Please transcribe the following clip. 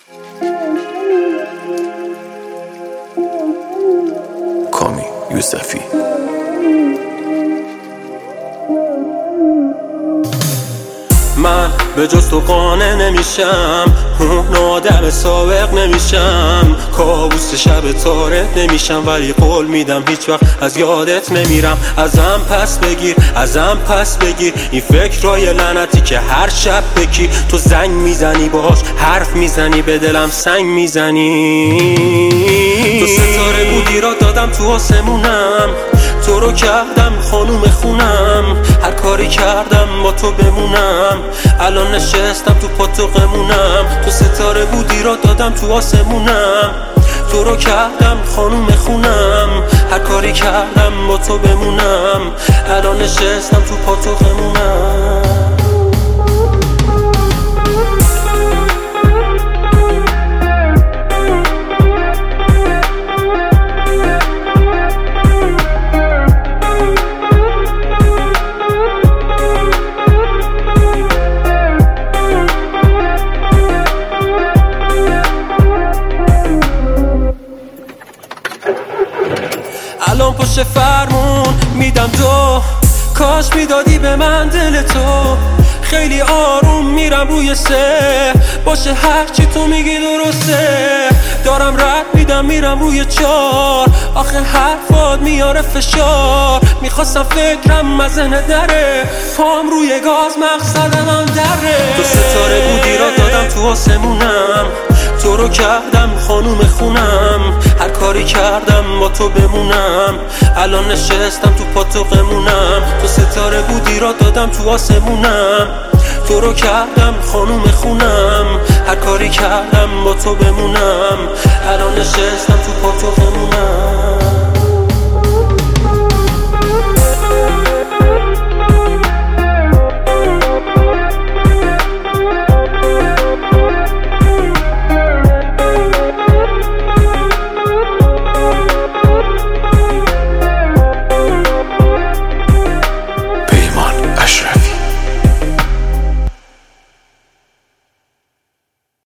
کامی یوسفی. من به جز تو قانع نمیشم، اون آدم سابق نمیشم، کابوس شب تاره نمیشم، ولی قول میدم هیچ وقت از یادت نمیرم. ازم پس بگیر این فکرای لعنتی که هر شب بکی تو زنگ میزنی، باهاش حرف میزنی، به دلم سنگ میزنی. تو ستاره بودی را دادم تو آسمونم، تو رو کردم خانوم خونم، هر کاری کردم با تو بمونم، الان نشستم تو پاتوقمونم. تو ستاره بودی را دادم تو آسمونم، تو رو کردم خانوم خونم، هر کاری کردم با تو بمونم، الان نشستم تو پاتوقمونم. الان پشت فرمون میدم دو، کاش میدادی به من دل تو، خیلی آروم میرم روی سه، باشه هرچی تو میگی درسته، دارم رد میدم میرم روی چار، آخه حرفات میاره فشار، میخواستم فکرم مزن دره، پام روی گاز مقصدم هم دره. تو ستاره بودی را دادم تو آسمونم، تو رو کردم خانوم خونم، هر کاری کردم با تو بمونم، الان نشستم تو پاتوقمونم. تو ستاره بودی را دادم تو آسمونم، تو رو کردم خانوم خونم، هر کاری کردم با تو بمونم، الان نشستم تو پاتوقمونم.